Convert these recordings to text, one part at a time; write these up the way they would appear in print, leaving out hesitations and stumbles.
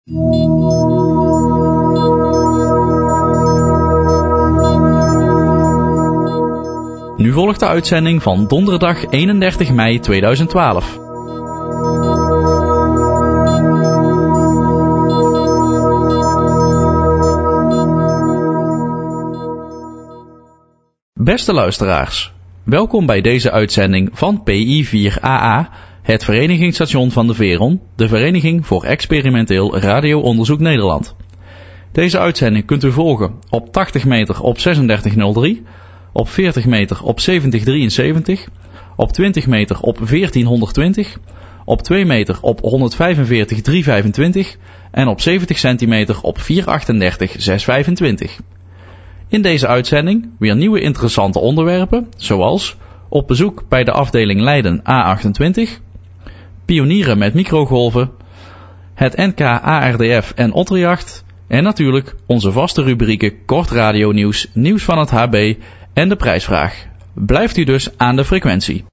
Nu volgt de uitzending van donderdag 31 mei 2012. Beste luisteraars, welkom bij deze uitzending van PI4AA, het verenigingsstation van de VERON, de Vereniging voor Experimenteel Radio-onderzoek Nederland. Deze uitzending kunt u volgen op 80 meter op 3603, op 40 meter op 7073, op 20 meter op 1420, op 2 meter op 145.325 en op 70 centimeter op 438.625. In deze uitzending weer nieuwe interessante onderwerpen, zoals op bezoek bij de afdeling Leiden A28, pionieren met microgolven, het NK ARDF en Otterjacht en natuurlijk onze vaste rubrieken Kort Radio Nieuws, Nieuws van het HB en de prijsvraag. Blijft u dus aan de frequentie.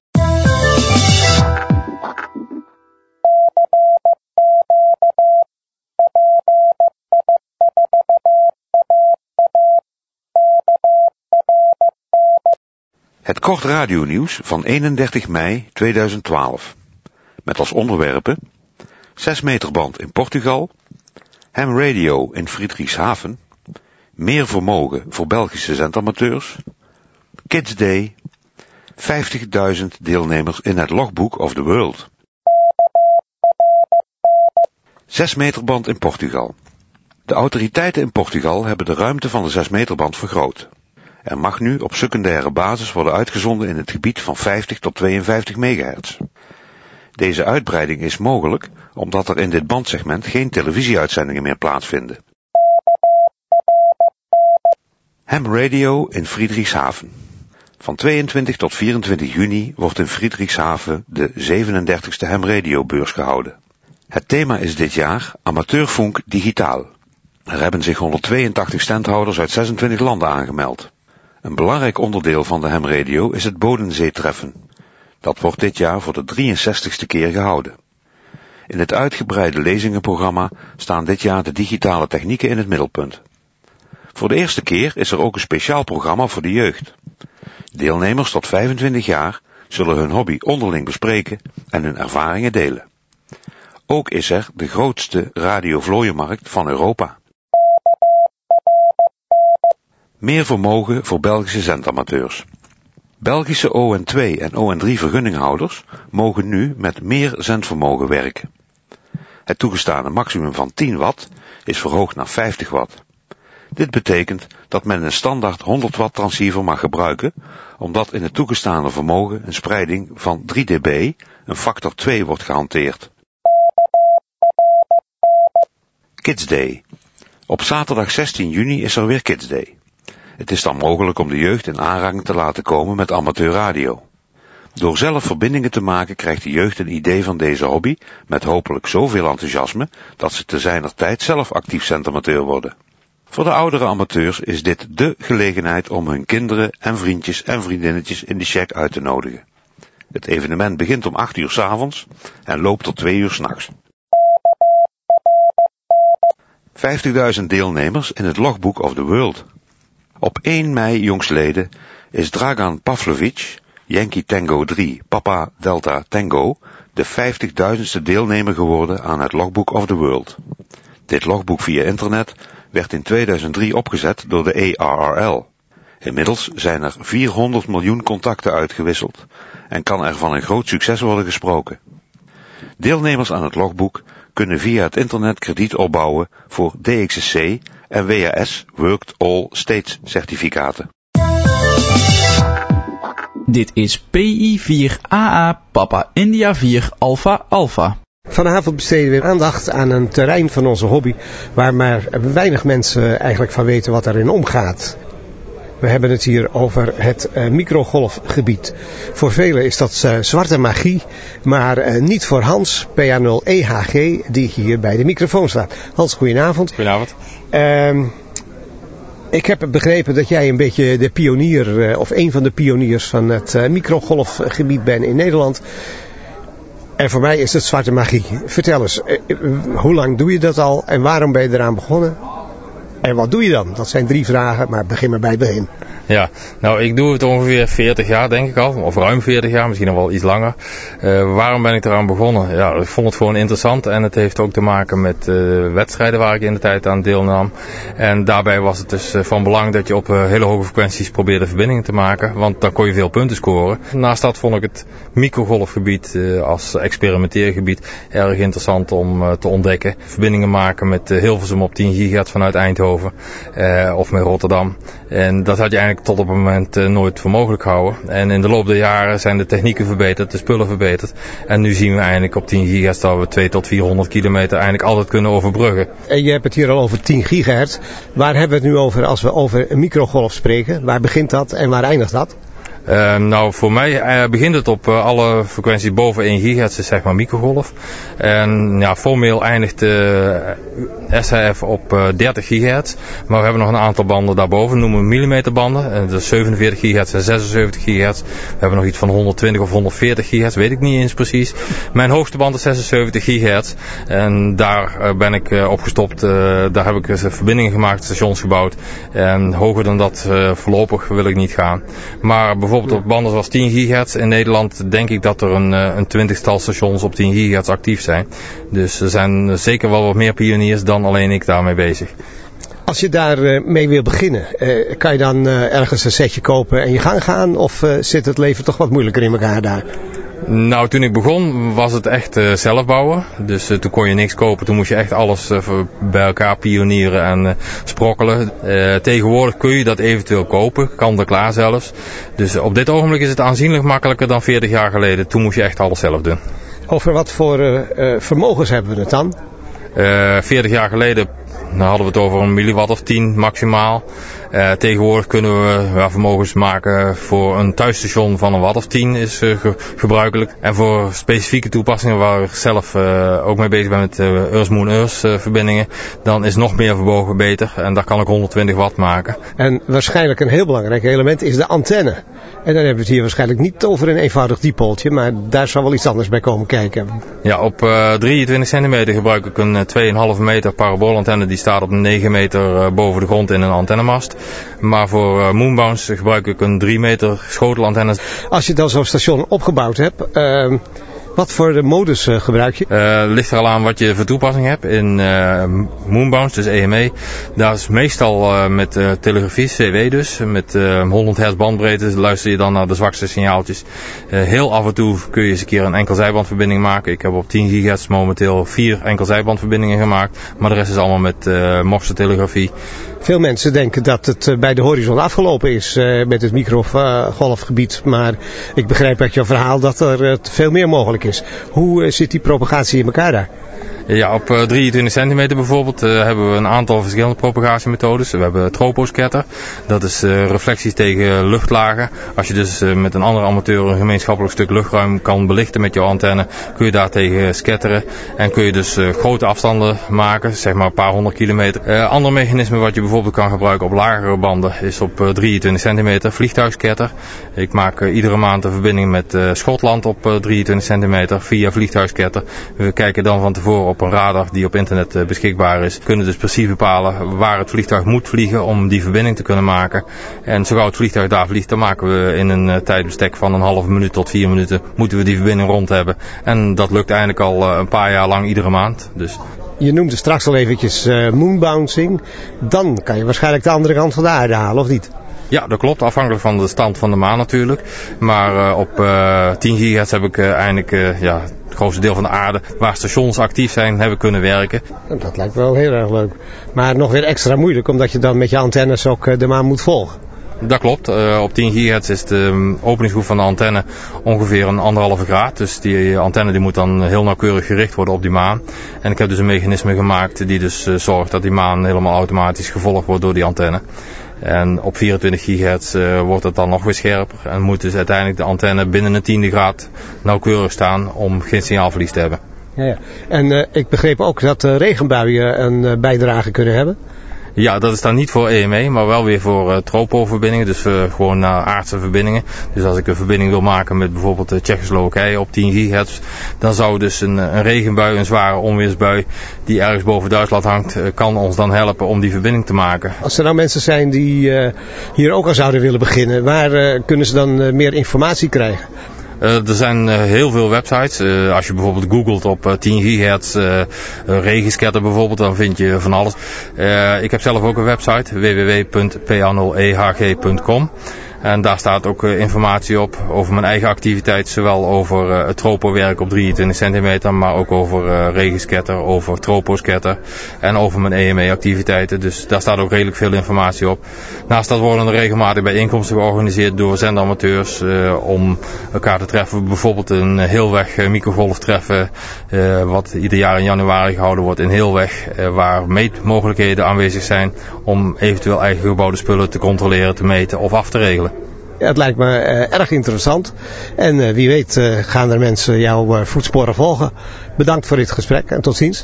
Het Kort Radio Nieuws van 31 mei 2012. Met als onderwerpen 6 meter band in Portugal, ham radio in Friedrichshafen, meer vermogen voor Belgische zendamateurs, Kids Day, 50.000 deelnemers in het Logbook of the World. 6 meter band in Portugal. De autoriteiten in Portugal hebben de ruimte van de 6 meter band vergroot. Er mag nu op secundaire basis worden uitgezonden in het gebied van 50 tot 52 MHz. Deze uitbreiding is mogelijk omdat er in dit bandsegment geen televisieuitzendingen meer plaatsvinden. Ham radio in Friedrichshafen. Van 22 tot 24 juni wordt in Friedrichshafen de 37e Ham Radio beurs gehouden. Het thema is dit jaar Amateurfunk Digitaal. Er hebben zich 182 standhouders uit 26 landen aangemeld. Een belangrijk onderdeel van de Ham Radio is het Bodenseetreffen. Dat wordt dit jaar voor de 63ste keer gehouden. In het uitgebreide lezingenprogramma staan dit jaar de digitale technieken in het middelpunt. Voor de eerste keer is er ook een speciaal programma voor de jeugd. Deelnemers tot 25 jaar zullen hun hobby onderling bespreken en hun ervaringen delen. Ook is er de grootste radiovlooienmarkt van Europa. Meer vermogen voor Belgische zendamateurs. Belgische ON2 en ON3 vergunninghouders mogen nu met meer zendvermogen werken. Het toegestane maximum van 10 watt is verhoogd naar 50 watt. Dit betekent dat men een standaard 100 watt transceiver mag gebruiken, omdat in het toegestane vermogen een spreiding van 3 dB, een factor 2 wordt gehanteerd. Kids Day. Op zaterdag 16 juni is er weer Kids Day. Het is dan mogelijk om de jeugd in aanraking te laten komen met amateurradio. Door zelf verbindingen te maken krijgt de jeugd een idee van deze hobby met hopelijk zoveel enthousiasme dat ze te zijner tijd zelf actief zendamateur worden. Voor de oudere amateurs is dit dé gelegenheid om hun kinderen en vriendjes en vriendinnetjes in de shack uit te nodigen. Het evenement begint om 8 uur 's avonds en loopt tot 2 uur 's nachts. 50.000 deelnemers in het Logbook of the World. Op 1 mei jongstleden is Dragan Pavlovic, Yankee Tango 3, Papa Delta Tango, de 50.000ste deelnemer geworden aan het Logbook of the World. Dit logboek via internet werd in 2003 opgezet door de ARRL. Inmiddels zijn er 400 miljoen contacten uitgewisseld en kan er van een groot succes worden gesproken. Deelnemers aan het logboek kunnen via het internet krediet opbouwen voor DXSC en WAS Worked All States certificaten. Dit is PI4AA Papa India 4 Alpha Alpha. Vanavond besteden we aandacht aan een terrein van onze hobby waar maar weinig mensen eigenlijk van weten wat erin omgaat. We hebben het hier over het microgolfgebied. Voor velen is dat zwarte magie, maar niet voor Hans, PA0EHG, die hier bij de microfoon staat. Hans, goedenavond. Goedenavond. Ik heb begrepen dat jij een beetje de pionier, of een van de pioniers van het microgolfgebied bent in Nederland. En voor mij is het zwarte magie. Vertel eens, hoe lang doe je dat al en waarom ben je eraan begonnen? En wat doe je dan? Dat zijn 3 vragen, maar begin maar bij het begin. Ja, nou ik doe het ongeveer 40 jaar denk ik al, of ruim 40 jaar, misschien nog wel iets langer. Waarom ben ik eraan begonnen? Ja, ik vond het gewoon interessant en het heeft ook te maken met wedstrijden waar ik in de tijd aan deelnam. En daarbij was het dus van belang dat je op hele hoge frequenties probeerde verbindingen te maken, want dan kon je veel punten scoren. Naast dat vond ik het microgolfgebied als experimenteergebied erg interessant om te ontdekken. Verbindingen maken met Hilversum op 10 gigahertz vanuit Eindhoven of met Rotterdam. En dat had je eigenlijk tot op het moment nooit voor mogelijk gehouden. En in de loop der jaren zijn de technieken verbeterd, de spullen verbeterd. En nu zien we eigenlijk op 10 gigahertz dat we 200 tot 400 kilometer eigenlijk altijd kunnen overbruggen. En je hebt het hier al over 10 gigahertz. Waar hebben we het nu over als we over een microgolf spreken? Waar begint dat en waar eindigt dat? Nou, voor mij begint het op alle frequenties boven 1 gigahertz, is zeg maar microgolf. En ja, formeel eindigt SHF op 30 gigahertz. Maar we hebben nog een aantal banden daarboven, noemen we millimeterbanden. Dat is 47 gigahertz en 76 gigahertz. We hebben nog iets van 120 of 140 gigahertz, weet ik niet eens precies. Mijn hoogste band is 76 gigahertz. En daar ben ik opgestopt. Daar heb ik verbindingen gemaakt, stations gebouwd. En hoger dan dat voorlopig wil ik niet gaan. Maar bijvoorbeeld op banden zoals 10 gigahertz in Nederland denk ik dat er een 20-tal stations op 10 gigahertz actief zijn. Dus er zijn zeker wel wat meer pioniers dan alleen ik daarmee bezig. Als je daar mee wil beginnen, kan je dan ergens een setje kopen en je gang gaan? Of zit het leven toch wat moeilijker in elkaar daar? Nou, toen ik begon was het echt zelf bouwen. Dus toen kon je niks kopen. Toen moest je echt alles bij elkaar pionieren en sprokkelen. Tegenwoordig kun je dat eventueel kopen. Kan er klaar zelfs. Dus op dit ogenblik is het aanzienlijk makkelijker dan 40 jaar geleden. Toen moest je echt alles zelf doen. Over wat voor vermogens hebben we het dan? 40 jaar geleden hadden we het over een milliwatt of 10 maximaal. Tegenwoordig kunnen we vermogens maken voor een thuisstation van een watt of 10 is gebruikelijk. En voor specifieke toepassingen waar ik zelf ook mee bezig ben met Earth Moon Earth verbindingen, dan is nog meer vermogen beter en daar kan ik 120 watt maken. En waarschijnlijk een heel belangrijk element is de antenne. En dan hebben we het hier waarschijnlijk niet over een eenvoudig dipooltje, maar daar zal wel iets anders bij komen kijken. Ja, op 23 centimeter gebruik ik een 2,5 meter paraboolantenne die staat op 9 meter boven de grond in een antennemast. Maar voor moonbounce gebruik ik een 3 meter schotelantenne. Als je dan zo'n station opgebouwd hebt, wat voor de modus gebruik je? Ligt er al aan wat je voor toepassing hebt. In moonbounce, dus EME, daar is meestal met telegrafie, CW dus, met 100 hertz bandbreedte luister je dan naar de zwakste signaaltjes. Heel af en toe kun je eens een keer een enkelzijbandverbinding maken. Ik heb op 10 gigahertz momenteel 4 enkelzijbandverbindingen gemaakt, maar de rest is allemaal met morsetelegrafie. Veel mensen denken dat het bij de horizon afgelopen is met het microgolfgebied. Maar ik begrijp uit jouw verhaal dat er veel meer mogelijk is. Hoe zit die propagatie in elkaar daar? Ja, op 23 centimeter bijvoorbeeld hebben we een aantal verschillende propagatiemethodes. We hebben troposcatter. Dat is reflecties tegen luchtlagen. Als je dus met een andere amateur een gemeenschappelijk stuk luchtruim kan belichten met jouw antenne, kun je daartegen scatteren. En kun je dus grote afstanden maken, zeg maar een paar 100 kilometer. Ander mechanisme wat je bijvoorbeeld kan gebruiken op lagere banden is op 23 centimeter vliegtuigscatter. Ik maak iedere maand een verbinding met Schotland op 23 centimeter via vliegtuigscatter. We kijken dan van tevoren op een radar die op internet beschikbaar is. Kunnen dus precies bepalen waar het vliegtuig moet vliegen om die verbinding te kunnen maken. En zo gauw het vliegtuig daar vliegt, dan maken we in een tijdbestek van een halve minuut tot 4 minuten moeten we die verbinding rond hebben. En dat lukt eigenlijk al een paar jaar lang iedere maand. Dus. Je noemde straks al eventjes moonbouncing. Dan kan je waarschijnlijk de andere kant van de aarde halen, of niet? Ja, dat klopt. Afhankelijk van de stand van de maan natuurlijk. Maar op 10 gigahertz heb ik eindelijk het grootste deel van de aarde waar stations actief zijn, hebben kunnen werken. Dat lijkt wel heel erg leuk. Maar nog weer extra moeilijk, omdat je dan met je antennes ook de maan moet volgen. Dat klopt. Op 10 gigahertz is de openingshoek van de antenne ongeveer een 1,5 graad. Dus die antenne die moet dan heel nauwkeurig gericht worden op die maan. En ik heb dus een mechanisme gemaakt die dus zorgt dat die maan helemaal automatisch gevolgd wordt door die antenne. En op 24 gigahertz wordt het dan nog weer scherper en moet dus uiteindelijk de antenne binnen een 10e graad nauwkeurig staan om geen signaalverlies te hebben. Ja. En ik begreep ook dat regenbuien een bijdrage kunnen hebben. Ja, dat is dan niet voor EME, maar wel weer voor tropo-verbindingen, dus gewoon naar aardse verbindingen. Dus als ik een verbinding wil maken met bijvoorbeeld Tsjechoslowakije op 10 gigahertz, dan zou dus een regenbui, een zware onweersbui die ergens boven Duitsland hangt, kan ons dan helpen om die verbinding te maken. Als er nou mensen zijn die hier ook al zouden willen beginnen, waar kunnen ze dan meer informatie krijgen? Er zijn heel veel websites. Als je bijvoorbeeld googelt op 10 gigahertz regenscatter bijvoorbeeld, dan vind je van alles. Ik heb zelf ook een website, www.pa0ehg.com. En daar staat ook informatie op over mijn eigen activiteit, zowel over het tropowerk op 23 centimeter, maar ook over regenscatter, over troposcatter en over mijn EME-activiteiten. Dus daar staat ook redelijk veel informatie op. Naast dat worden er regelmatig bijeenkomsten georganiseerd door zendamateurs om elkaar te treffen. Bijvoorbeeld een Heelweg microgolftreffen, wat ieder jaar in januari gehouden wordt in Heelweg, waar meetmogelijkheden aanwezig zijn om eventueel eigen gebouwde spullen te controleren, te meten of af te regelen. Ja, het lijkt me erg interessant. En wie weet gaan er mensen jouw voetsporen volgen. Bedankt voor dit gesprek en tot ziens.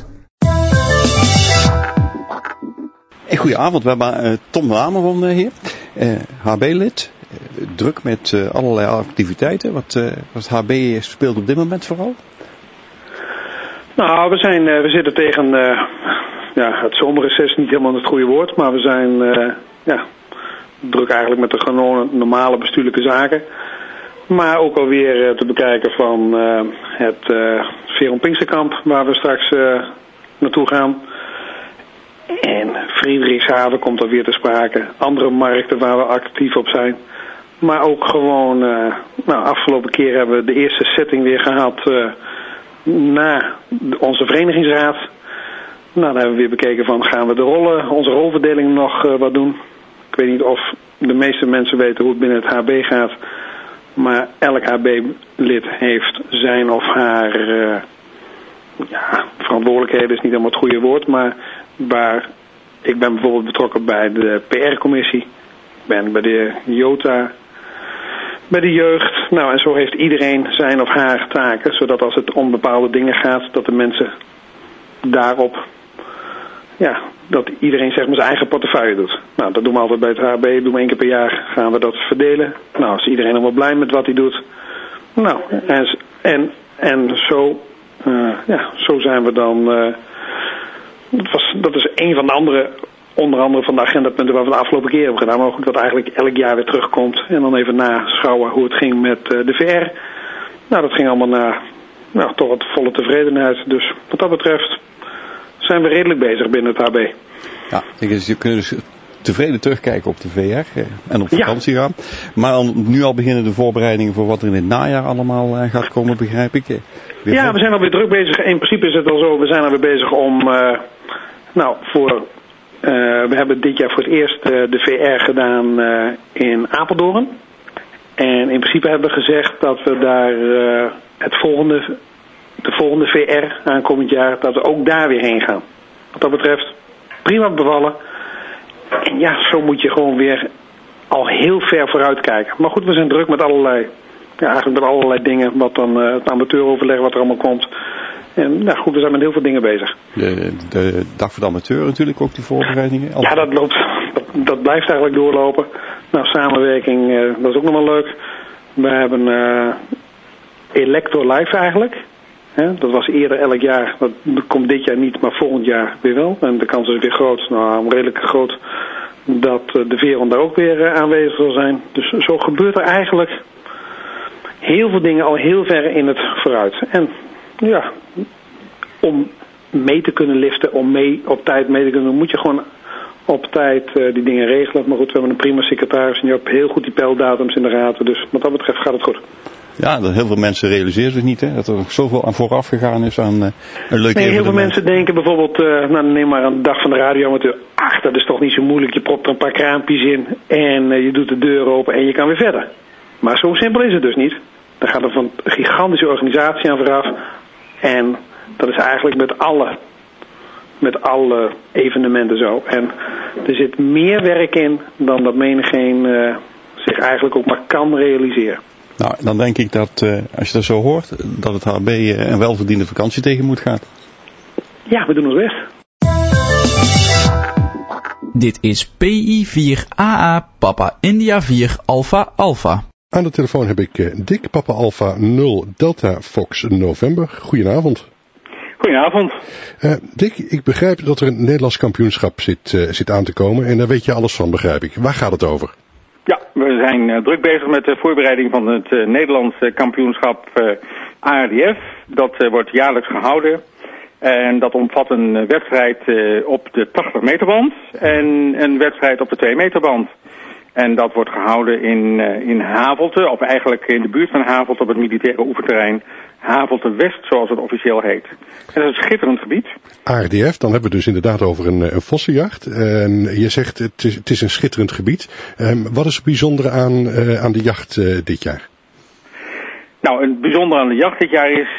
Goedenavond, we hebben Tom van Ameron hier, HB-lid. Druk met allerlei activiteiten. Wat HB speelt op dit moment vooral? Nou, we zitten tegen het zomerreces, niet helemaal het goede woord, maar we zijn druk eigenlijk met de gewone normale bestuurlijke zaken. Maar ook alweer te bekijken van het Veron Pinksterkamp, waar we straks naartoe gaan. En Friedrichshaven komt alweer te sprake. Andere markten waar we actief op zijn. Maar ook gewoon, afgelopen keer hebben we de eerste setting weer gehad na onze verenigingsraad. Nou, dan hebben we weer bekeken van, gaan we onze rolverdeling nog wat doen? Ik weet niet of de meeste mensen weten hoe het binnen het HB gaat. Maar elk HB-lid heeft zijn of haar verantwoordelijkheden, is niet helemaal het goede woord. Maar ik ben bijvoorbeeld betrokken bij de PR-commissie. Ik ben bij de JOTA, bij de jeugd. Nou, en zo heeft iedereen zijn of haar taken. Zodat als het om bepaalde dingen gaat, dat de mensen daarop... Ja, dat iedereen zeg maar zijn eigen portefeuille doet. Nou, dat doen we altijd bij het HB. Doen we 1 keer per jaar, gaan we dat verdelen. Nou, is iedereen allemaal blij met wat hij doet. Nou, en zo, zo zijn we dan... Dat is een van de andere, onder andere van de agendapunten waar we de afgelopen keer hebben gedaan. Maar ook dat eigenlijk elk jaar weer terugkomt. En dan even naschouwen hoe het ging met de VR. Nou, dat ging allemaal naar toch wat volle tevredenheid. Dus wat dat betreft... zijn we redelijk bezig binnen het HB. Ja, je kunt dus tevreden terugkijken op de VR en op vakantie gaan. Maar nu al beginnen de voorbereidingen voor wat er in het najaar allemaal gaat komen, begrijp ik. We zijn alweer druk bezig. In principe is het al zo, we zijn alweer bezig om... we hebben dit jaar voor het eerst de VR gedaan in Apeldoorn. En in principe hebben we gezegd dat we daar de volgende VR aankomend jaar, dat we ook daar weer heen gaan. Wat dat betreft, prima bevallen. En ja, zo moet je gewoon weer al heel ver vooruit kijken. Maar goed, we zijn druk met allerlei dingen, wat dan het amateuroverleg, wat er allemaal komt. En nou goed, we zijn met heel veel dingen bezig. De dag voor de amateur natuurlijk ook, die voorbereidingen? Ja, dat loopt. Dat blijft eigenlijk doorlopen. Nou, samenwerking, dat is ook nog wel leuk. We hebben Electro Live eigenlijk. Dat was eerder elk jaar. Dat komt dit jaar niet, maar volgend jaar weer wel. En de kans is weer groot, redelijk groot, dat de Veron daar ook weer aanwezig zal zijn. Dus zo gebeurt er eigenlijk heel veel dingen al heel ver in het vooruit. En ja, om mee te kunnen liften, om op tijd mee te kunnen doen, moet je gewoon op tijd die dingen regelen. Maar goed, we hebben een prima secretaris en je hebt heel goed die pijldatums in de raad. Dus wat dat betreft gaat het goed. Ja, dat heel veel mensen realiseren zich niet, dat er nog zoveel aan vooraf gegaan is aan een leuk evenement. Heel veel mensen denken bijvoorbeeld, neem maar een dag van de radioamateur. Ach, dat is toch niet zo moeilijk. Je propt er een paar kraampjes in en je doet de deur open en je kan weer verder. Maar zo simpel is het dus niet. Daar gaat er een gigantische organisatie aan vooraf. En dat is eigenlijk met alle evenementen zo. En er zit meer werk in dan dat menigeen zich eigenlijk ook maar kan realiseren. Nou, dan denk ik dat, als je dat zo hoort, dat het HB een welverdiende vakantie tegen moet gaan. Ja, we doen ons best. Dit is PI4AA Papa India 4 Alpha Alpha. Aan de telefoon heb ik Dick, Papa Alpha 0 Delta Fox November. Goedenavond. Goedenavond. Dick, ik begrijp dat er een Nederlands kampioenschap zit aan te komen en daar weet je alles van, begrijp ik. Waar gaat het over? Ja, we zijn druk bezig met de voorbereiding van het Nederlandse kampioenschap ARDF. Dat wordt jaarlijks gehouden. En dat omvat een wedstrijd op de 80 meterband en een wedstrijd op de 2 meterband. En dat wordt gehouden in Havelte, of eigenlijk in de buurt van Havelte op het militaire oefenterrein Havelte West, zoals het officieel heet. En dat is een schitterend gebied. ARDF, dan hebben we dus inderdaad over een vossenjacht. En je zegt het is een schitterend gebied. Wat is het bijzondere aan de jacht dit jaar? Nou, het bijzondere aan de jacht dit jaar is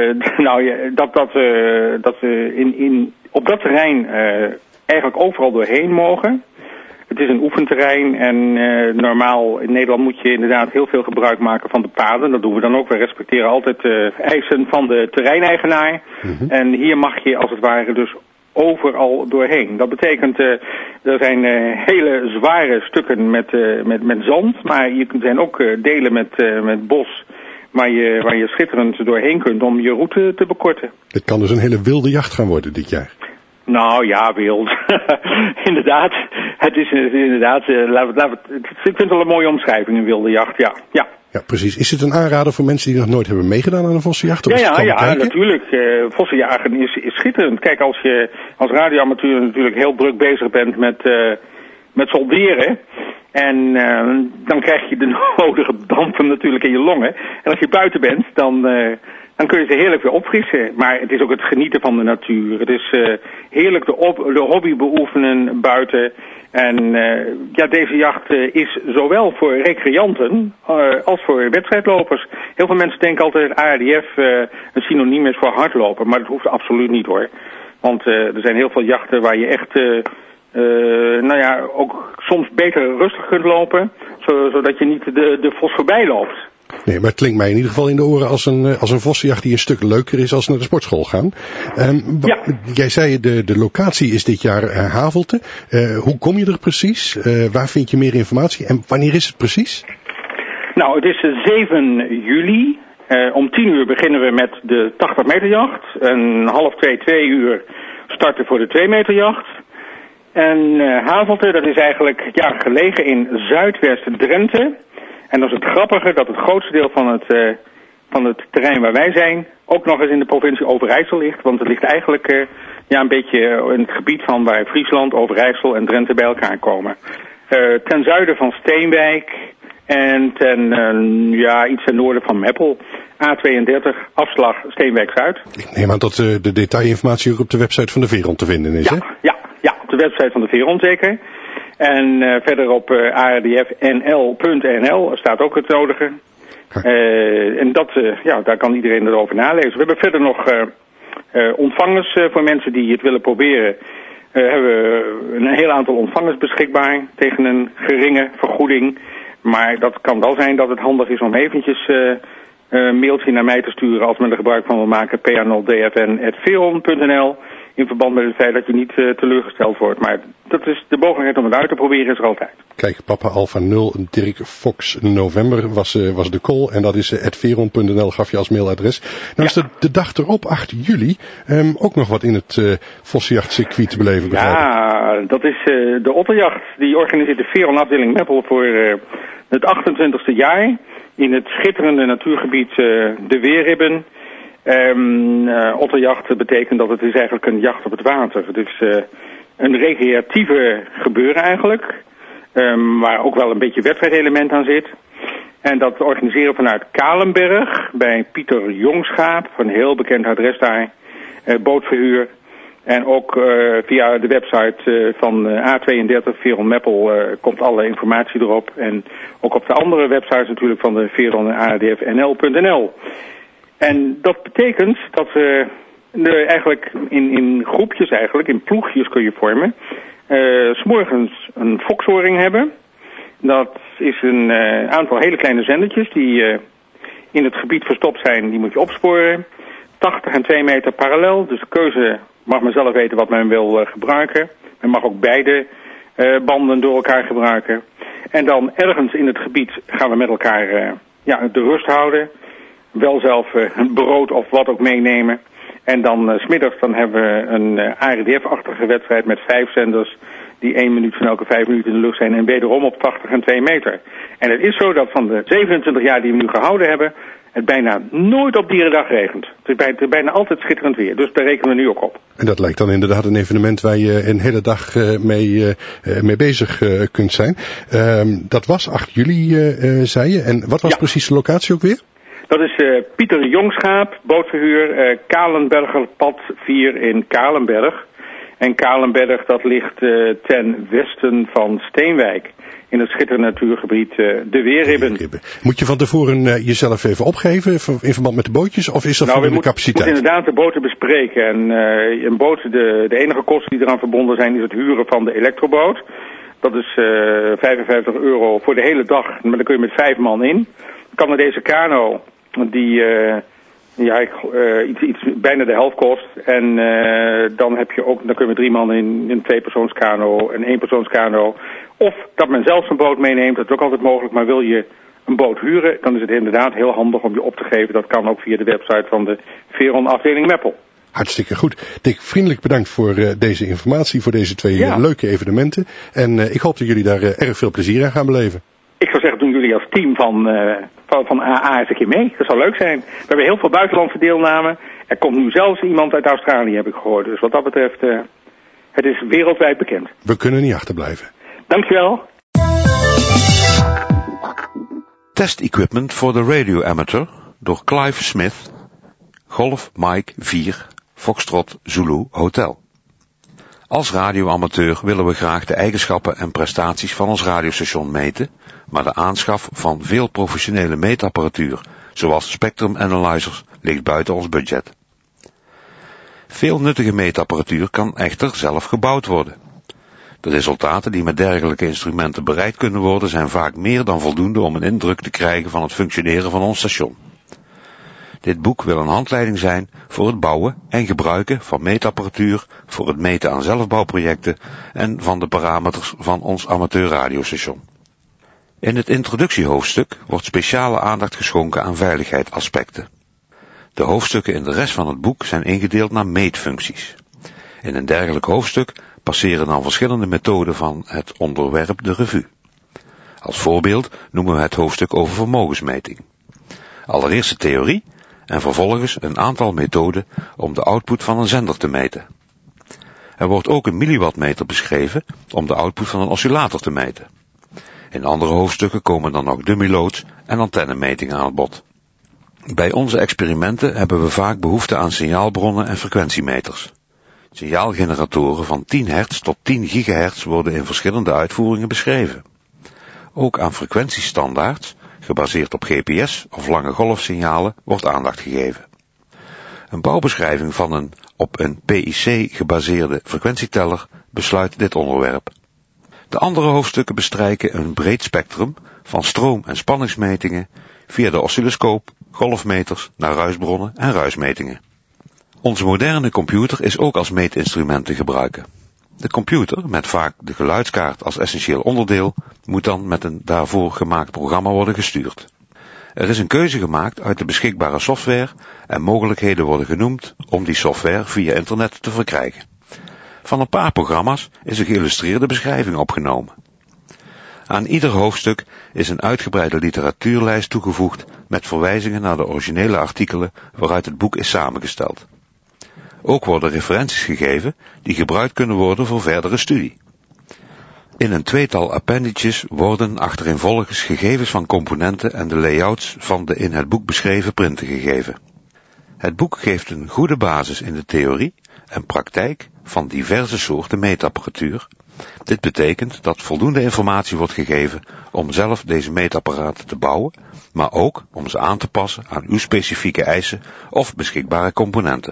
dat we op dat terrein eigenlijk overal doorheen mogen. Het is een oefenterrein en normaal in Nederland moet je inderdaad heel veel gebruik maken van de paden. Dat doen we dan ook. We respecteren altijd eisen van de terreineigenaar. Mm-hmm. En hier mag je als het ware dus overal doorheen. Dat betekent, er zijn hele zware stukken met zand, maar er zijn ook delen met bos waar je schitterend doorheen kunt om je route te bekorten. Het kan dus een hele wilde jacht gaan worden dit jaar. Nou ja, wild. Inderdaad. Het is inderdaad, ik vind het wel een mooie omschrijving, een wilde jacht, ja. Ja, precies. Is het een aanrader voor mensen die nog nooit hebben meegedaan aan een vossenjacht? Ja, natuurlijk. Vossenjagen is schitterend. Kijk, als je als radioamateur natuurlijk heel druk bezig bent met solderen, en dan krijg je de nodige dampen natuurlijk in je longen. En als je buiten bent, dan kun je ze heerlijk weer opfrissen. Maar het is ook het genieten van de natuur. Het is heerlijk de hobby beoefenen buiten. En deze jacht is zowel voor recreanten als voor wedstrijdlopers. Heel veel mensen denken altijd dat ARDF een synoniem is voor hardlopen. Maar dat hoeft absoluut niet hoor. Want er zijn heel veel jachten waar je echt ook soms beter rustig kunt lopen. Zodat je niet de vos voorbij loopt. Nee, maar het klinkt mij in ieder geval in de oren als een vossenjacht die een stuk leuker is als naar de sportschool gaan. Jij zei de locatie is dit jaar Havelte. Hoe kom je er precies? Waar vind je meer informatie? En wanneer is het precies? Nou, het is 7 juli. Om 10 uur beginnen we met de 80 meter jacht. En 2 uur starten voor de 2 meter jacht. En Havelte, dat is eigenlijk gelegen in Zuidwest-Drenthe. En dat is het grappige dat het grootste deel van het terrein waar wij zijn ook nog eens in de provincie Overijssel ligt. Want het ligt eigenlijk een beetje in het gebied van waar Friesland, Overijssel en Drenthe bij elkaar komen. Ten zuiden van Steenwijk en iets ten noorden van Meppel. A32, afslag Steenwijk-Zuid. Ik neem aan dat de detailinformatie ook op de website van de Veron te vinden is, hè? Ja, op de website van de Veron zeker. En verder op ardfnl.nl staat ook het nodige. En daar kan iedereen erover nalezen. We hebben verder nog ontvangers voor mensen die het willen proberen. Hebben we een heel aantal ontvangers beschikbaar tegen een geringe vergoeding. Maar dat kan wel zijn dat het handig is om eventjes een mailtje naar mij te sturen als men er gebruik van wil maken. pa0dfn@veron.nl in verband met het feit dat je niet teleurgesteld wordt. Maar dat is de mogelijkheid om het uit te proberen is er altijd. Kijk, Papa Alpha 0 Dirk Fox November was de call. En dat is @veron.nl gaf je als mailadres. Nou is de dag erop, 8 juli, ook nog wat in het vossenjachtcircuit te beleven. Ja, dat is de otterjacht. Die organiseert de Veron afdeling Meppel voor het 28e jaar. In het schitterende natuurgebied de Weerribben. Otterjacht betekent dat het is eigenlijk een jacht op het water. Het is een recreatieve gebeuren eigenlijk. Waar ook wel een beetje wedstrijdelement aan zit. En dat organiseren vanuit Kalenberg bij Pieter Jongschaap. Een heel bekend adres daar. Bootverhuur. En ook via de website van A32 Veron Meppel komt alle informatie erop. En ook op de andere websites natuurlijk van de Veron en ardfnl.nl. En dat betekent dat we eigenlijk in groepjes in ploegjes kun je vormen. 's Morgens een fokshoring hebben. Dat is een aantal hele kleine zendertjes die in het gebied verstopt zijn. Die moet je opsporen. 80 en 2 meter parallel. Dus de keuze mag men zelf weten wat men wil gebruiken. Men mag ook beide banden door elkaar gebruiken. En dan ergens in het gebied gaan we met elkaar de rust houden. Wel zelf brood of wat ook meenemen. En dan 's middags dan hebben we een ARDF-achtige wedstrijd met 5 zenders die 1 minuut van elke 5 minuten in de lucht zijn en wederom op 80 en 2 meter. En het is zo dat van de 27 jaar die we nu gehouden hebben, het bijna nooit op Dierendag regent. Het is bijna altijd schitterend weer, dus daar rekenen we nu ook op. En dat lijkt dan inderdaad een evenement waar je een hele dag mee bezig kunt zijn. Dat was 8 juli, zei je. En wat was precies de locatie ook weer? Dat is Pieter Jongschaap, bootverhuur, Kalenbergerpad 4 in Kalenberg. En Kalenberg, dat ligt ten westen van Steenwijk. In het schitterende natuurgebied de Weerribben. Moet je van tevoren jezelf even opgeven in verband met de bootjes? Of is dat voldoende capaciteit? We moeten inderdaad de boten bespreken. En een boot, de enige kosten die eraan verbonden zijn, is het huren van de elektroboot. Dat is €55 voor de hele dag. Maar dan kun je met 5 man in. Dan kan er deze kano, die iets bijna de helft kost. En dan kun je met 3 man in een 2-persoonskano en 1-persoonskano. Of dat men zelf zijn boot meeneemt, dat is ook altijd mogelijk. Maar wil je een boot huren, dan is het inderdaad heel handig om je op te geven. Dat kan ook via de website van de Veron afdeling Meppel. Hartstikke goed. Dick, vriendelijk bedankt voor deze informatie, voor deze 2 leuke evenementen. En ik hoop dat jullie daar erg veel plezier aan gaan beleven. Ik zou zeggen, doen jullie als team van AA eens een keer mee. Dat zou leuk zijn. We hebben heel veel buitenlandse deelname. Er komt nu zelfs iemand uit Australië, heb ik gehoord. Dus wat dat betreft, het is wereldwijd bekend. We kunnen niet achterblijven. Dankjewel. Test equipment for the radio amateur door Clive Smith, Golf Mike 4, Foxtrot Zulu Hotel. Als radioamateur willen we graag de eigenschappen en prestaties van ons radiostation meten, maar de aanschaf van veel professionele meetapparatuur, zoals spectrum analyzers, ligt buiten ons budget. Veel nuttige meetapparatuur kan echter zelf gebouwd worden. De resultaten die met dergelijke instrumenten bereikt kunnen worden zijn vaak meer dan voldoende om een indruk te krijgen van het functioneren van ons station. Dit boek wil een handleiding zijn voor het bouwen en gebruiken van meetapparatuur, voor het meten aan zelfbouwprojecten en van de parameters van ons amateurradiostation. In het introductiehoofdstuk wordt speciale aandacht geschonken aan veiligheidsaspecten. De hoofdstukken in de rest van het boek zijn ingedeeld naar meetfuncties. In een dergelijk hoofdstuk passeren dan verschillende methoden van het onderwerp de revue. Als voorbeeld noemen we het hoofdstuk over vermogensmeting. Allereerst de theorie en vervolgens een aantal methoden om de output van een zender te meten. Er wordt ook een milliwattmeter beschreven om de output van een oscillator te meten. In andere hoofdstukken komen dan ook dummyloads en antennemetingen aan het bod. Bij onze experimenten hebben we vaak behoefte aan signaalbronnen en frequentiemeters. Signaalgeneratoren van 10 hertz tot 10 gigahertz worden in verschillende uitvoeringen beschreven. Ook aan frequentiestandaards, gebaseerd op GPS of lange golfsignalen, wordt aandacht gegeven. Een bouwbeschrijving van een op een PIC gebaseerde frequentieteller besluit dit onderwerp. De andere hoofdstukken bestrijken een breed spectrum van stroom- en spanningsmetingen via de oscilloscoop, golfmeters naar ruisbronnen en ruismetingen. Onze moderne computer is ook als meetinstrument te gebruiken. De computer, met vaak de geluidskaart als essentieel onderdeel, moet dan met een daarvoor gemaakt programma worden gestuurd. Er is een keuze gemaakt uit de beschikbare software en mogelijkheden worden genoemd om die software via internet te verkrijgen. Van een paar programma's is een geïllustreerde beschrijving opgenomen. Aan ieder hoofdstuk is een uitgebreide literatuurlijst toegevoegd met verwijzingen naar de originele artikelen waaruit het boek is samengesteld. Ook worden referenties gegeven die gebruikt kunnen worden voor verdere studie. In een 2-tal appendices worden achtereenvolgens gegevens van componenten en de layouts van de in het boek beschreven printen gegeven. Het boek geeft een goede basis in de theorie en praktijk van diverse soorten meetapparatuur. Dit betekent dat voldoende informatie wordt gegeven om zelf deze meetapparaten te bouwen, maar ook om ze aan te passen aan uw specifieke eisen of beschikbare componenten.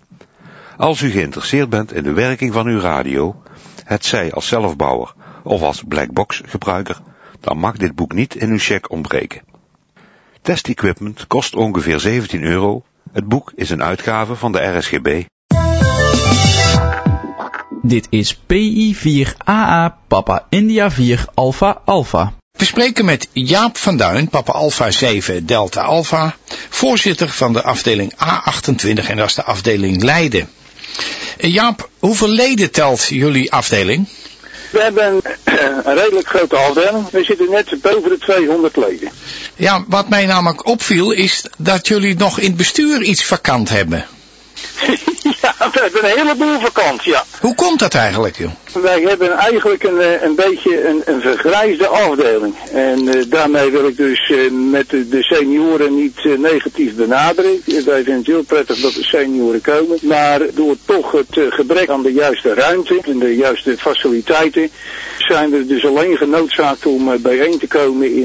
Als u geïnteresseerd bent in de werking van uw radio, hetzij als zelfbouwer of als blackbox gebruiker, dan mag dit boek niet in uw check ontbreken. Testequipment kost ongeveer €17. Het boek is een uitgave van de RSGB. Dit is PI4AA Papa India 4 Alpha Alpha. We spreken met Jaap van Duin, Papa Alpha 7 Delta Alpha, voorzitter van de afdeling A28 en dat is de afdeling Leiden. Jaap, hoeveel leden telt jullie afdeling? We hebben een redelijk grote afdeling. We zitten net boven de 200 leden. Ja, wat mij namelijk opviel is dat jullie nog in het bestuur iets vakant hebben. Ja, we hebben een heleboel vakant, ja. Hoe komt dat eigenlijk, joh? Wij hebben eigenlijk een beetje een vergrijsde afdeling. En daarmee wil ik dus met de senioren niet negatief benaderen. Wij vinden het heel prettig dat de senioren komen. Maar door toch het gebrek aan de juiste ruimte en de juiste faciliteiten zijn we dus alleen genoodzaakt om bijeen te komen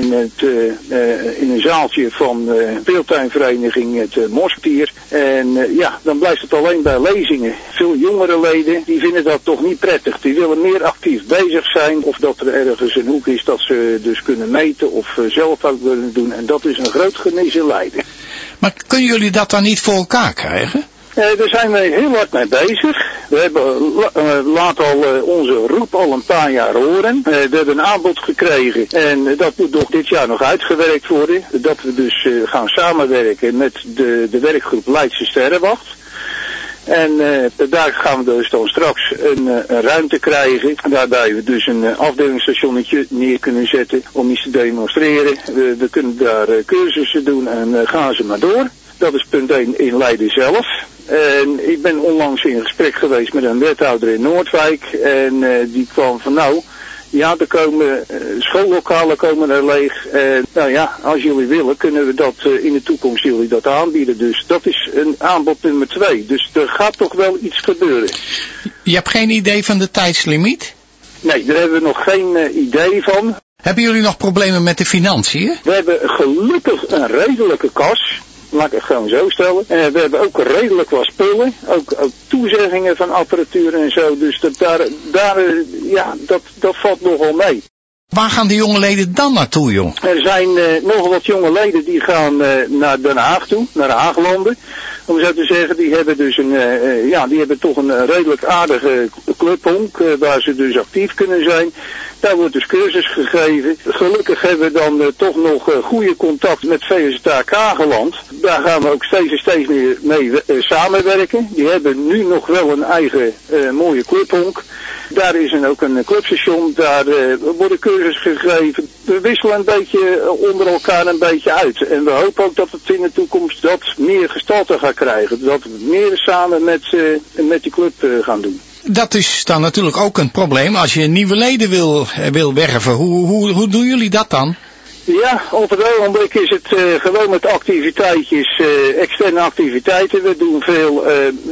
in een zaaltje van de speeltuinvereniging het Moskier. En dan blijft het alleen bij lezingen. Veel jongere leden die vinden dat toch niet prettig. Die willen meer actief bezig zijn of dat er ergens een hoek is dat ze dus kunnen meten of zelf ook willen doen. En dat is een groot gemis in Leiden. Maar kunnen jullie dat dan niet voor elkaar krijgen? Daar zijn we heel hard mee bezig. We hebben laten al onze roep al een paar jaar horen. We hebben een aanbod gekregen en dat moet nog dit jaar nog uitgewerkt worden. Dat we dus gaan samenwerken met de werkgroep Leidse Sterrenwacht. En daar gaan we dus dan straks een ruimte krijgen, waarbij we dus een afdelingsstationnetje neer kunnen zetten om iets te demonstreren. We kunnen daar cursussen doen en gaan ze maar door. Dat is punt 1 in Leiden zelf. En ik ben onlangs in gesprek geweest met een wethouder in Noordwijk en die kwam van er komen schoollokalen komen er leeg. Als jullie willen kunnen we dat in de toekomst jullie dat aanbieden. Dus dat is een aanbod nummer 2. Dus er gaat toch wel iets gebeuren. Je hebt geen idee van de tijdslimiet? Nee, daar hebben we nog geen idee van. Hebben jullie nog problemen met de financiën? We hebben gelukkig een redelijke kas. Laat ik het gewoon zo stellen. We hebben ook redelijk wat spullen. Ook toezeggingen van apparatuur en zo. Dus dat valt nogal mee. Waar gaan de jonge leden dan naartoe, jong? Er zijn nogal wat jonge leden die gaan naar Den Haag toe, naar de Haaglanden. Om zo te zeggen, die hebben dus die hebben toch een redelijk aardige clubhonk waar ze dus actief kunnen zijn. Daar wordt dus cursus gegeven. Gelukkig hebben we dan toch nog goede contact met VSTA Kageland. Daar gaan we ook steeds meer mee samenwerken. Die hebben nu nog wel een eigen mooie clubhonk. Daar is ook een clubstation, daar worden cursus gegeven. We wisselen een beetje onder elkaar een beetje uit. En we hopen ook dat het in de toekomst dat meer gestalte gaat krijgen. Dat we meer samen met die club gaan doen. Dat is dan natuurlijk ook een probleem als je nieuwe leden wil werven. Hoe doen jullie dat dan? Ja, op het ogenblik is het gewoon met activiteitjes, externe activiteiten. We doen veel,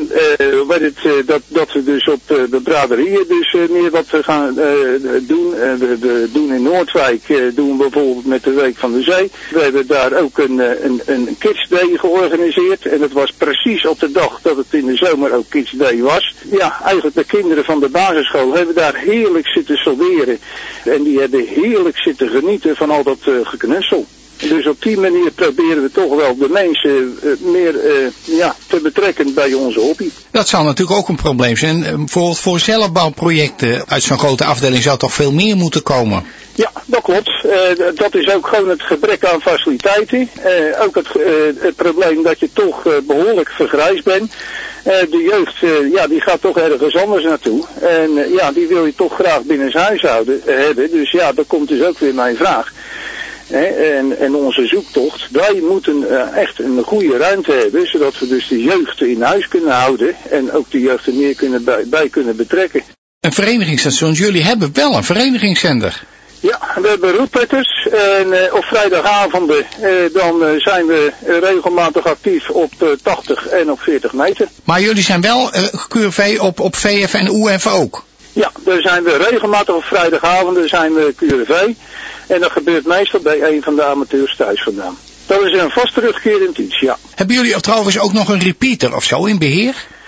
dat we dus op de braderieën dus meer wat we gaan doen. We doen in Noordwijk, doen we bijvoorbeeld met de Week van de Zee. We hebben daar ook een Kids Day georganiseerd. En dat was precies op de dag dat het in de zomer ook Kids Day was. Ja, eigenlijk de kinderen van de basisschool hebben daar heerlijk zitten solderen. En die hebben heerlijk zitten genieten van al dat geknutsel. Dus op die manier proberen we toch wel de mensen meer te betrekken bij onze hobby. Dat zal natuurlijk ook een probleem zijn. Voor zelfbouwprojecten uit zo'n grote afdeling zou toch veel meer moeten komen? Ja, dat klopt. Dat is ook gewoon het gebrek aan faciliteiten. Ook het probleem dat je toch behoorlijk vergrijsd bent. De jeugd, die gaat toch ergens anders naartoe. En die wil je toch graag binnen huishouden hebben. Dus ja, dat komt dus ook weer mijn vraag. En onze zoektocht, wij moeten echt een goede ruimte hebben, zodat we dus de jeugd in huis kunnen houden en ook de jeugd er meer bij kunnen betrekken. Een verenigingsstation, jullie hebben wel een verenigingszender. Ja, we hebben roepletters en op vrijdagavonden dan zijn we regelmatig actief op 80 en op 40 meter. Maar jullie zijn wel QRV op VF en UF ook? Ja, daar zijn we regelmatig op vrijdagavonden zijn we QRV. En dat gebeurt meestal bij een van de amateurs thuis vandaan. Dat is een vast terugkerend iets, ja. Hebben jullie trouwens ook nog een repeater of zo in beheer?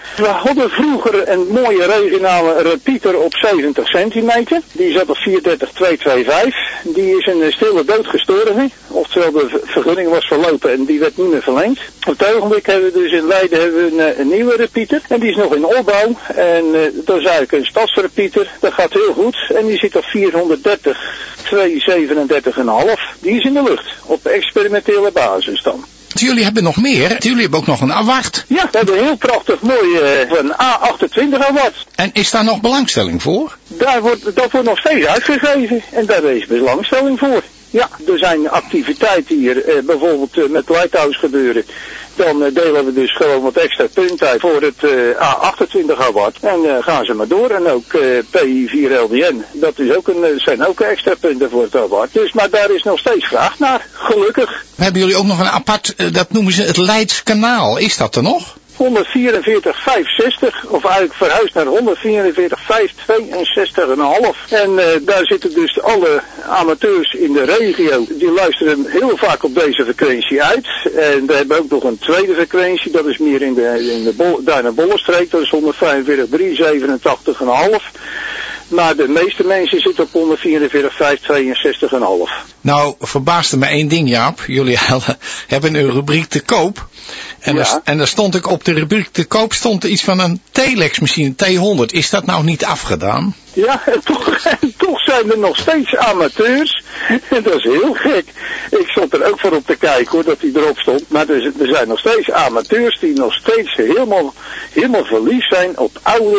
We hadden vroeger een mooie regionale repeater op 70 centimeter. Die zat op 43225. Die is een stille dood gestorven. Oftewel de vergunning was verlopen en die werd niet meer verlengd. Op het ogenblik hebben we dus in Leiden een nieuwe repeater. En die is nog in opbouw. En dat is eigenlijk een stadsrepeater. Dat gaat heel goed. En die zit op 430 237,5. Die is in de lucht. Op experimentele basis dan. Jullie hebben nog meer. Jullie hebben ook nog een award. Ja, we hebben een heel prachtig mooi een A28 award. En is daar nog belangstelling voor? Dat wordt nog steeds uitgegeven. En daar is belangstelling voor. Ja, er zijn activiteiten hier, bijvoorbeeld met Lighthouse gebeuren. Dan delen we dus gewoon wat extra punten uit voor het A28 award. En gaan ze maar door. En ook PI4LDN. Dat is ook zijn ook extra punten voor het award. Dus, maar daar is nog steeds vraag naar. Gelukkig. Hebben jullie ook nog een apart, dat noemen ze het Leids Kanaal. Is dat er nog? 144,560, of eigenlijk verhuisd naar 144,562,5. En daar zitten dus alle amateurs in de regio, die luisteren heel vaak op deze frequentie uit. En we hebben ook nog een tweede frequentie, dat is meer in de Duinen-Bollenstreek, dat is 145,387,5. Maar de meeste mensen zitten op 144,562,5. Nou, verbaasde me één ding, Jaap. Jullie hebben een rubriek te koop. En daar stond ik op de rubriek te koop stond er iets van een Telex-machine, T100. Is dat nou niet afgedaan? Ja, en toch zijn er nog steeds amateurs. En dat is heel gek. Ik stond er ook voor op te kijken hoor, dat die erop stond. Maar er zijn nog steeds amateurs die nog steeds helemaal verliefd zijn op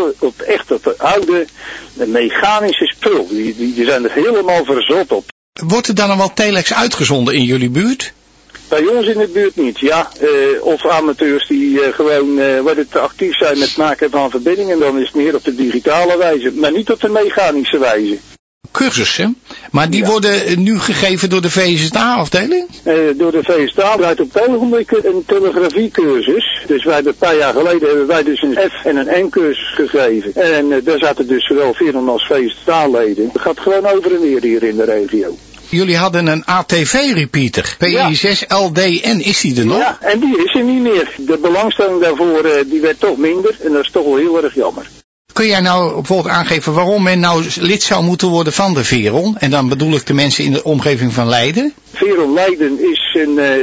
oude mechanische spul. Die zijn er helemaal verzot op. Wordt er dan nog wel Telex uitgezonden in jullie buurt? Bij ons in de buurt niet, ja. Of amateurs die gewoon wat het actief zijn met het maken van verbindingen. Dan is het meer op de digitale wijze, maar niet op de mechanische wijze. Cursussen, maar die worden nu gegeven door de VSTA-afdeling? Door de VSTA draait op het ogenblik een telegrafiecursus. Dus een paar jaar geleden hebben wij dus een F- en een N-cursus gegeven. En daar zaten dus zowel Veron als VSTA-leden. Het gaat gewoon over en weer hier in de regio. Jullie hadden een ATV-repeater, PI6LDN, is die er nog? Ja, en die is er niet meer. De belangstelling daarvoor die werd toch minder en dat is toch wel heel erg jammer. Kun jij nou bijvoorbeeld aangeven waarom men nou lid zou moeten worden van de Veron? En dan bedoel ik de mensen in de omgeving van Leiden. Veron Leiden is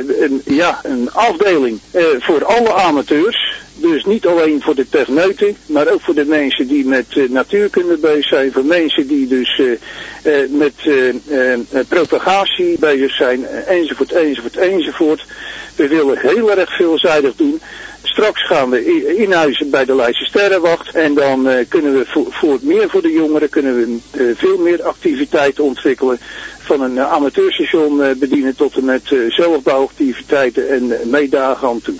een afdeling voor alle amateurs. Dus niet alleen voor de techneuten, maar ook voor de mensen die met natuurkunde bezig zijn. Voor mensen die dus met propagatie bezig zijn, enzovoort. We willen heel erg veelzijdig doen. Straks gaan we inhuizen bij de Leidse Sterrenwacht. En dan kunnen we voor de jongeren kunnen we veel meer activiteiten ontwikkelen. Van een amateurstation bedienen tot en met zelfbouwactiviteiten en meedagen aan toe.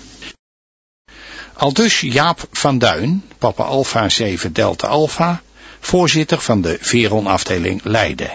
Aldus Jaap van Duin, Papa Alpha 7 Delta Alpha, voorzitter van de Veron-afdeling Leiden.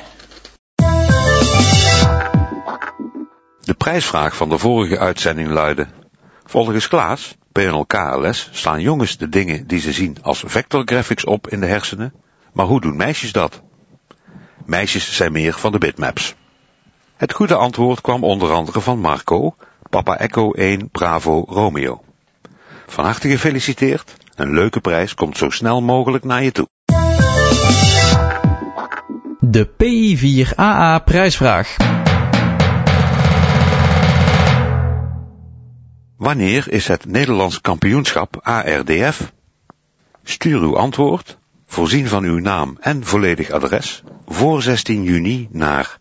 De prijsvraag van de vorige uitzending luidde: volgens Klaas, PNL KLS, slaan jongens de dingen die ze zien als vectorgraphics op in de hersenen, maar hoe doen meisjes dat? Meisjes zijn meer van de bitmaps. Het goede antwoord kwam onder andere van Marco, Papa Echo 1 Bravo Romeo. Van harte gefeliciteerd, een leuke prijs komt zo snel mogelijk naar je toe. De PI4AA prijsvraag. Wanneer is het Nederlands kampioenschap ARDF? Stuur uw antwoord, voorzien van uw naam en volledig adres, voor 16 juni naar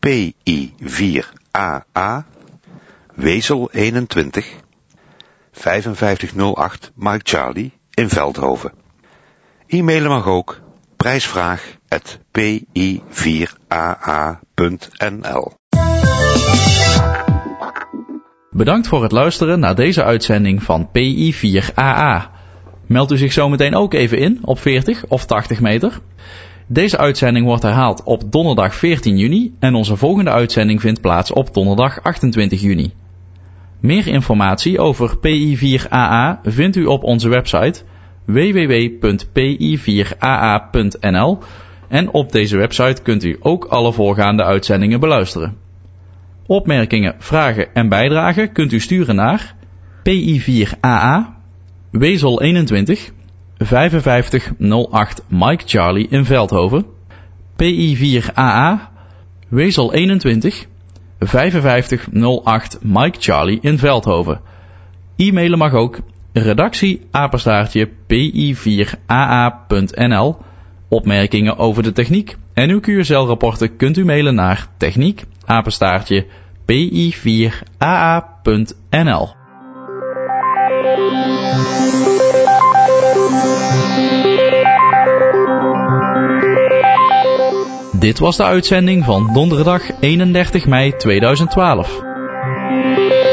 PI4AA, Wezel 21, 5508 Mike Charlie in Veldhoven. E-mailen mag ook, prijsvraag@pi4aa.nl. Bedankt voor het luisteren naar deze uitzending van PI4AA. Meld u zich zometeen ook even in op 40 of 80 meter. Deze uitzending wordt herhaald op donderdag 14 juni en onze volgende uitzending vindt plaats op donderdag 28 juni. Meer informatie over PI4AA vindt u op onze website www.pi4aa.nl en op deze website kunt u ook alle voorgaande uitzendingen beluisteren. Opmerkingen, vragen en bijdragen kunt u sturen naar PI4AA, Wezel 21, 5508 Mike Charlie in Veldhoven. PI4AA Wezel 21 5508 Mike Charlie in Veldhoven. E-mailen mag ook redactie@pi4aa.nl. Opmerkingen over de techniek en uw QSL-rapporten kunt u mailen naar techniek@pi4aa.nl. Dit was de uitzending van donderdag 31 mei 2012.